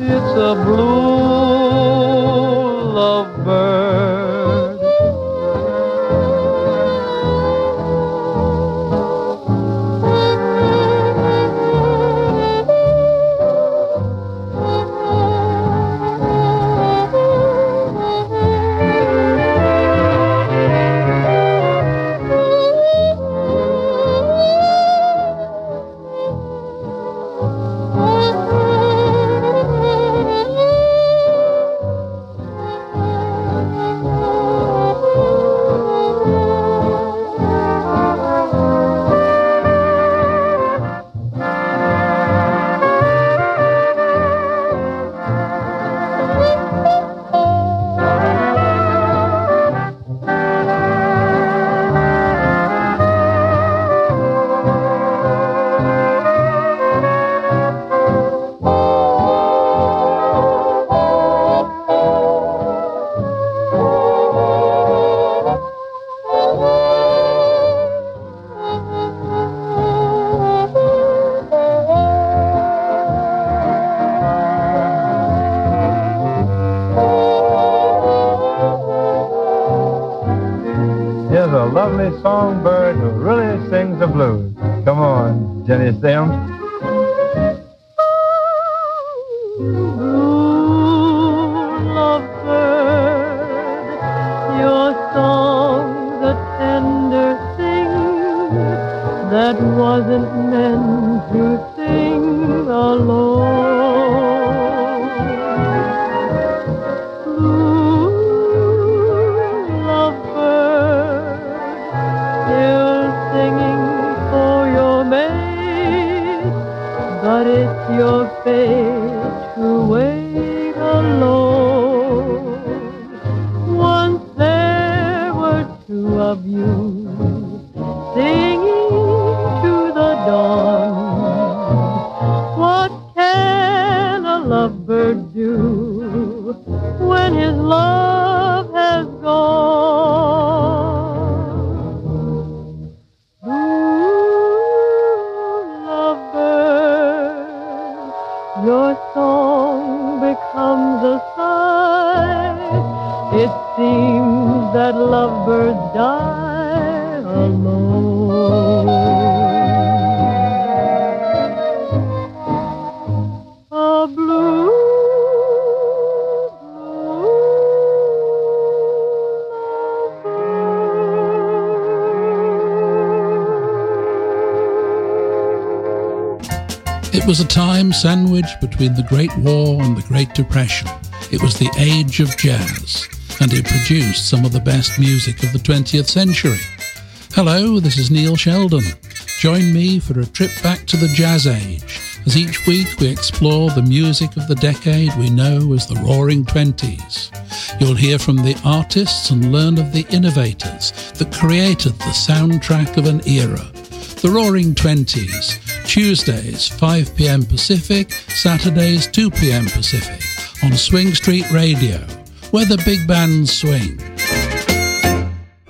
It's a blue lovebird. Lovely songbird who really sings the blues. Come on, Jenny Sims. Blue lovebird, your song's a tender thing that wasn't meant to sing alone. But it's your fate to wait alone. Once there were two of you singing to the dawn. What can a lovebird do when his love has gone? Your song becomes a sigh. It seems that lovebirds die alone. A blue, It was a time sandwiched between the Great War and the Great Depression. It was the age of jazz, and it produced some of the best music of the 20th century. Hello, this is Neil Sheldon. Join me for a trip back to the jazz age, as each week we explore the music of the decade we know as the Roaring Twenties. You'll hear from the artists and learn of the innovators that created the soundtrack of an era. The Roaring Twenties, Tuesdays 5 p.m. Pacific, Saturdays 2 p.m. Pacific, on Swing Street Radio, where the big bands swing.